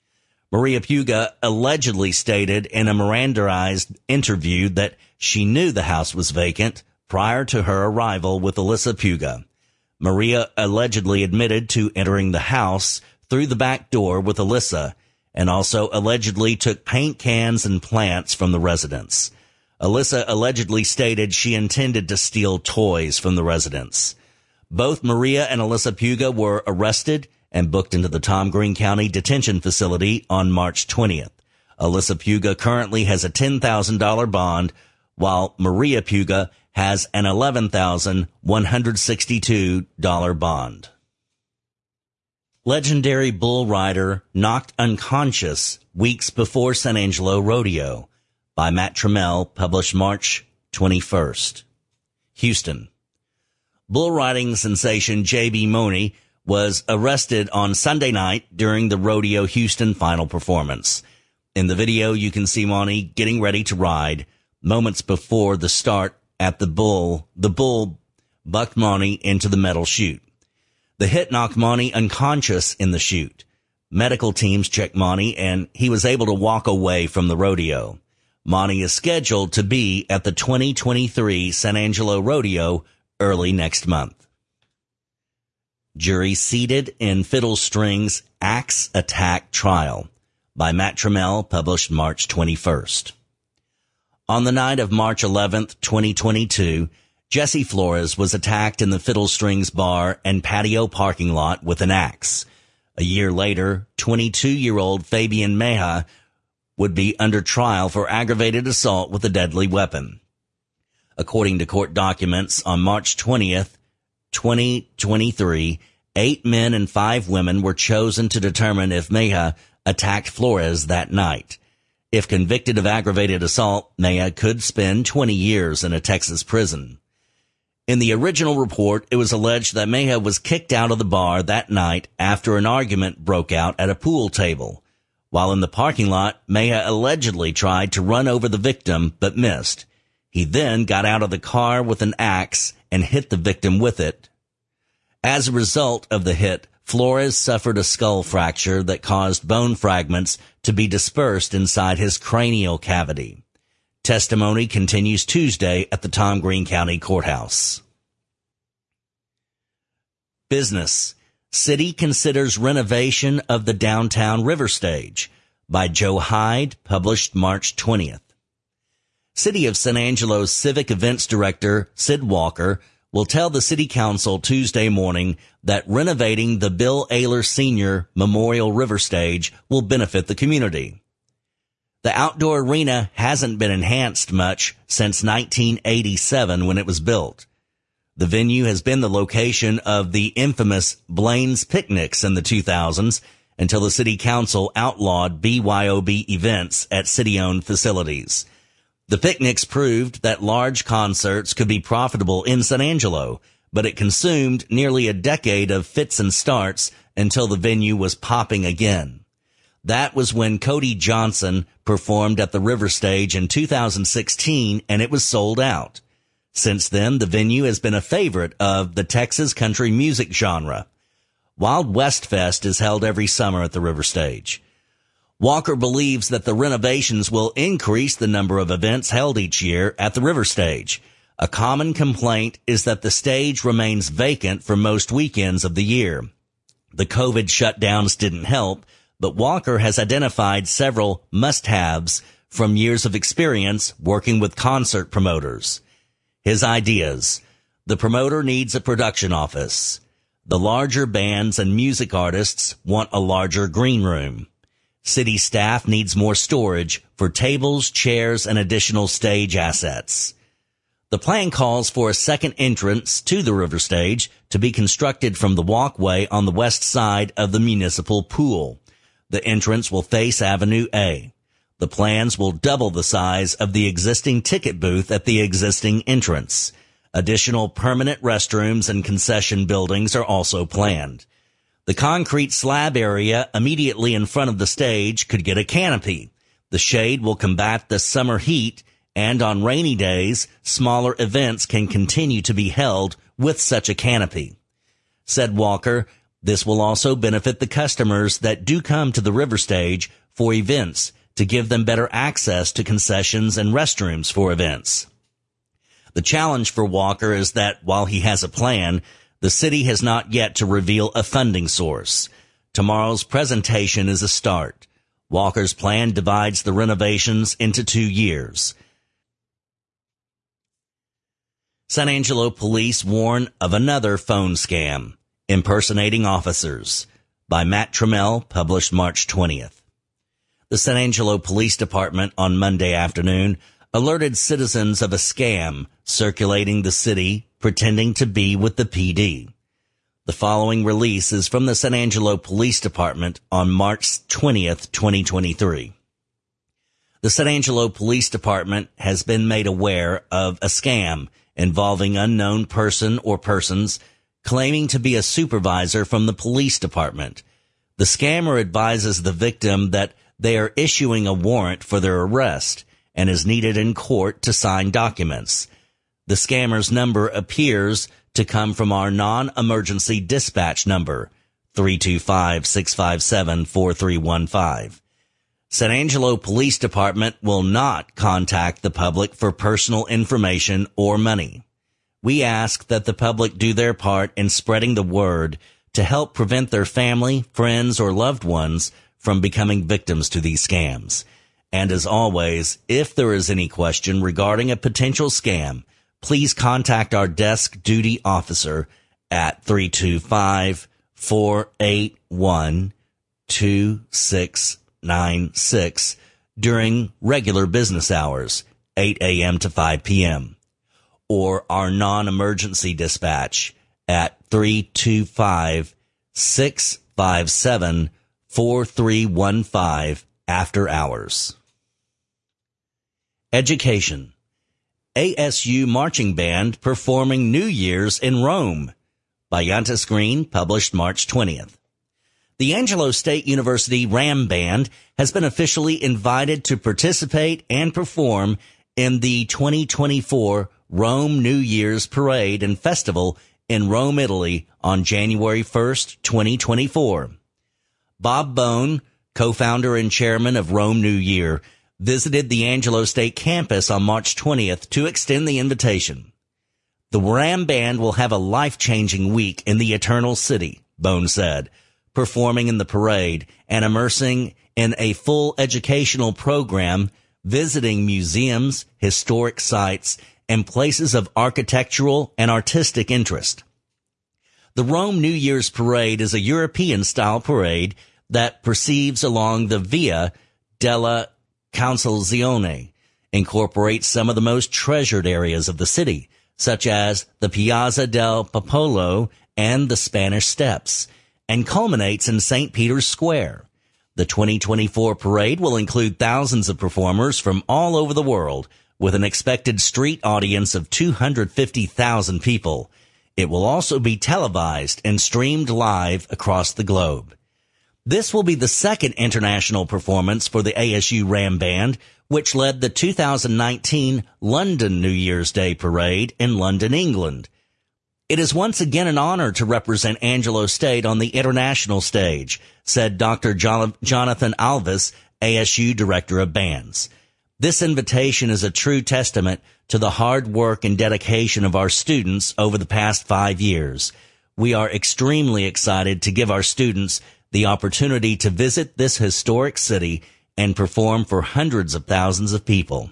Maria Puga allegedly stated in a Mirandaized interview that she knew the house was vacant prior to her arrival with Alyssa Puga. Maria allegedly admitted to entering the house through the back door with Alyssa and also allegedly took paint cans and plants from the residence. Alyssa allegedly stated she intended to steal toys from the residence. Both Maria and Alyssa Puga were arrested and booked into the Tom Green County Detention Facility on March twentieth. Alyssa Puga currently has a ten thousand dollars bond, while Maria Puga has an eleven thousand one hundred sixty-two dollars bond. Legendary bull rider knocked unconscious weeks before San Angelo Rodeo, by Matt Trammell, published March twenty-first. Houston. Bull riding sensation J B. Money was arrested on Sunday night during the Rodeo Houston final performance. In the video, you can see Monty getting ready to ride. Moments before the start at the bull, the bull bucked Monty into the metal chute. The hit knocked Monty unconscious in the chute. Medical teams checked Monty, and he was able to walk away from the rodeo. Monty is scheduled to be at the twenty twenty-three San Angelo Rodeo early next month. Jury seated in Fiddle Strings Axe Attack Trial by Matt Trammell, published March twenty-first. On the night of March eleventh, twenty twenty-two, Jesse Flores was attacked in the Fiddle Strings bar and patio parking lot with an axe. A year later, twenty-two-year-old Fabian Meja would be under trial for aggravated assault with a deadly weapon. According to court documents, on March twentieth, twenty twenty-three, eight men and five women were chosen to determine if Meja attacked Flores that night. If convicted of aggravated assault, Meja could spend twenty years in a Texas prison. In the original report, it was alleged that Meja was kicked out of the bar that night after an argument broke out at a pool table. While in the parking lot, Meja allegedly tried to run over the victim but missed. He then got out of the car with an axe and hit the victim with it. As a result of the hit, Flores suffered a skull fracture that caused bone fragments to be dispersed inside his cranial cavity. Testimony continues Tuesday at the Tom Green County Courthouse. Business. City considers renovation of the downtown river stage by Joe Hyde, published March twentieth. City of San Angelo's Civic Events Director, Sid Walker, will tell the City Council Tuesday morning that renovating the Bill Ayler Senior Memorial River Stage will benefit the community. The outdoor arena hasn't been enhanced much since nineteen eighty-seven when it was built. The venue has been the location of the infamous Blaine's Picnics in the two thousands until the City Council outlawed B Y O B events at city-owned facilities. The picnics proved that large concerts could be profitable in San Angelo, but it consumed nearly a decade of fits and starts until the venue was popping again. That was when Cody Johnson performed at the River Stage in two thousand sixteen, and it was sold out. Since then, the venue has been a favorite of the Texas country music genre. Wild West Fest is held every summer at the River Stage. Walker believes that the renovations will increase the number of events held each year at the River Stage. A common complaint is that the stage remains vacant for most weekends of the year. The COVID shutdowns didn't help, but Walker has identified several must-haves from years of experience working with concert promoters. His ideas. The promoter needs a production office. The larger bands and music artists want a larger green room. City staff needs more storage for tables, chairs, and additional stage assets. The plan calls for a second entrance to the River Stage to be constructed from the walkway on the west side of the municipal pool. The entrance will face Avenue A. The plans will double the size of the existing ticket booth at the existing entrance. Additional permanent restrooms and concession buildings are also planned. The concrete slab area immediately in front of the stage could get a canopy. The shade will combat the summer heat, and on rainy days, smaller events can continue to be held with such a canopy. Said Walker, this will also benefit the customers that do come to the River Stage for events to give them better access to concessions and restrooms for events. The challenge for Walker is that while he has a plan, the city has not yet to reveal a funding source. Tomorrow's presentation is a start. Walker's plan divides the renovations into two years. San Angelo police warn of another phone scam, impersonating officers, by Matt Trammell, published March twentieth. The San Angelo Police Department on Monday afternoon alerted citizens of a scam circulating the city pretending to be with the P D. The following release is from the San Angelo Police Department on March twentieth, twenty twenty-three. The San Angelo Police Department has been made aware of a scam involving unknown person or persons claiming to be a supervisor from the police department. The scammer advises the victim that they are issuing a warrant for their arrest and is needed in court to sign documents. The scammer's number appears to come from our non-emergency dispatch number, three two five, six five seven, four three one five. San Angelo Police Department will not contact the public for personal information or money. We ask that the public do their part in spreading the word to help prevent their family, friends, or loved ones from becoming victims to these scams. And as always, if there is any question regarding a potential scam, please contact our desk duty officer at three two five, four eight one, two six nine six during regular business hours, eight a.m. to five p.m., or our non-emergency dispatch at three two five, six five seven, four three one five after hours. Education. A S U Marching Band performing New Year's in Rome by Yantis Green, published March twentieth. The Angelo State University Ram Band has been officially invited to participate and perform in the twenty twenty-four Rome New Year's Parade and Festival in Rome, Italy on January first, twenty twenty-four. Bob Bone, co-founder and chairman of Rome New Year, visited the Angelo State campus on March twentieth to extend the invitation. The Ram Band will have a life-changing week in the Eternal City, Bone said, performing in the parade and immersing in a full educational program, visiting museums, historic sites, and places of architectural and artistic interest. The Rome New Year's Parade is a European-style parade that proceeds along the Via della Concezione, incorporates some of the most treasured areas of the city, such as the Piazza del Popolo and the Spanish Steps, and culminates in Saint Peter's Square. The twenty twenty-four parade will include thousands of performers from all over the world, with an expected street audience of two hundred fifty thousand people. It will also be televised and streamed live across the globe. This will be the second international performance for the A S U Ram Band, which led the two thousand nineteen London New Year's Day Parade in London, England. It is once again an honor to represent Angelo State on the international stage, said Doctor John- Jonathan Alvis, A S U Director of Bands. This invitation is a true testament to the hard work and dedication of our students over the past five years. We are extremely excited to give our students the opportunity to visit this historic city and perform for hundreds of thousands of people.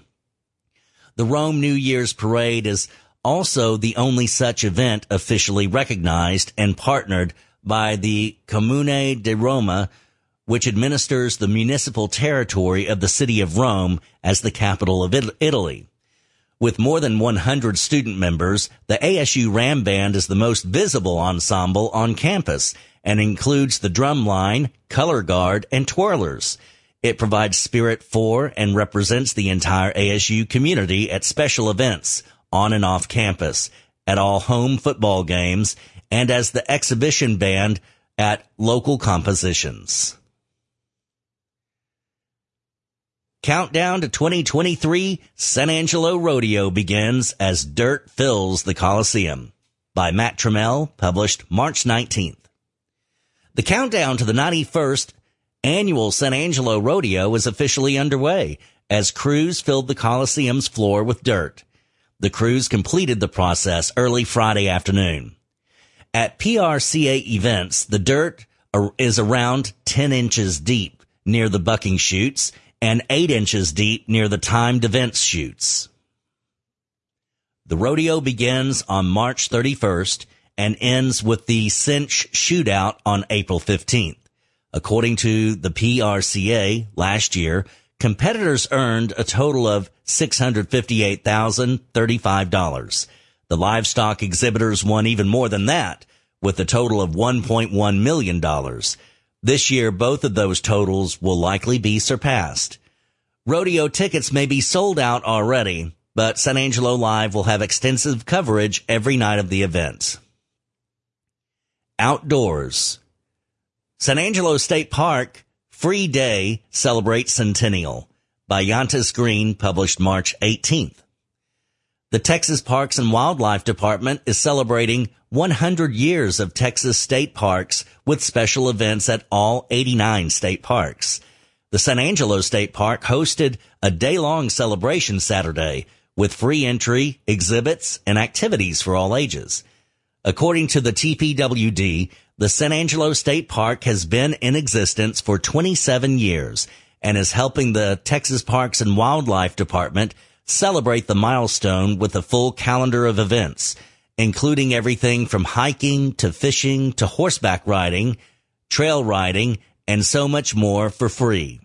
The Rome New Year's Parade is also the only such event officially recognized and partnered by the Comune di Roma, which administers the municipal territory of the city of Rome as the capital of Italy. With more than one hundred student members, the A S U Ram Band is the most visible ensemble on campus and includes the drum line, color guard, and twirlers. It provides spirit for and represents the entire A S U community at special events, on and off campus, at all home football games, and as the exhibition band at local compositions. Countdown to twenty twenty-three San Angelo Rodeo begins as dirt fills the Coliseum by Matt Trammell, published March nineteenth. The countdown to the ninety-first annual San Angelo Rodeo is officially underway as crews filled the Coliseum's floor with dirt. The crews completed the process early Friday afternoon. At P R C A events, the dirt is around ten inches deep near the bucking chutes and eight inches deep near the timed events chutes. The rodeo begins on March thirty-first and ends with the cinch shootout on April fifteenth. According to the P R C A, last year, competitors earned a total of six hundred fifty-eight thousand thirty-five dollars. The livestock exhibitors won even more than that, with a total of one point one million dollars. This year, both of those totals will likely be surpassed. Rodeo tickets may be sold out already, but San Angelo Live will have extensive coverage every night of the event. Outdoors. San Angelo State Park Free Day celebrates Centennial by Yantis Green, published March eighteenth. The Texas Parks and Wildlife Department is celebrating one hundred years of Texas state parks with special events at all eighty-nine state parks. The San Angelo State Park hosted a day-long celebration Saturday with free entry, exhibits, and activities for all ages. According to the T P W D, the San Angelo State Park has been in existence for twenty-seven years and is helping the Texas Parks and Wildlife Department celebrate the milestone with a full calendar of events, including everything from hiking to fishing to horseback riding, trail riding, and so much more for free.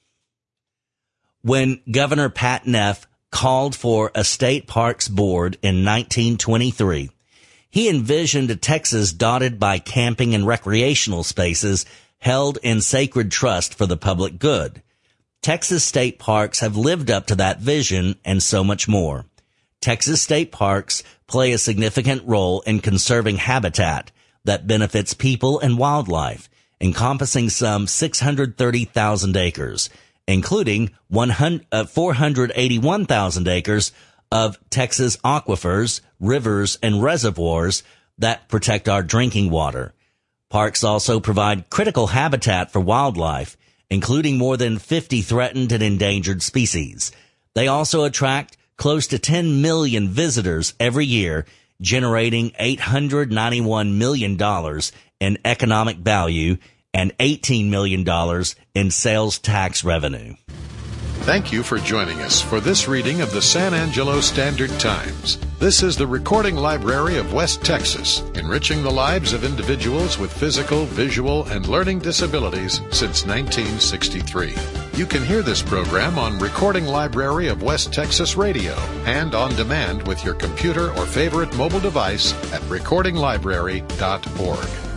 When Governor Pat Neff called for a state parks board in nineteen twenty-three, he envisioned a Texas dotted by camping and recreational spaces held in sacred trust for the public good. Texas state parks have lived up to that vision and so much more. Texas state parks play a significant role in conserving habitat that benefits people and wildlife, encompassing some six hundred thirty thousand acres, including four hundred eighty-one thousand acres of Texas aquifers, rivers, and reservoirs that protect our drinking water. Parks also provide critical habitat for wildlife, including more than fifty threatened and endangered species. They also attract close to ten million visitors every year, generating eight hundred ninety-one million dollars in economic value and eighteen million dollars in sales tax revenue. Thank you for joining us for this reading of the San Angelo Standard Times. This is the Recording Library of West Texas, enriching the lives of individuals with physical, visual, and learning disabilities since nineteen sixty-three. You can hear this program on Recording Library of West Texas Radio and on demand with your computer or favorite mobile device at recording library dot org.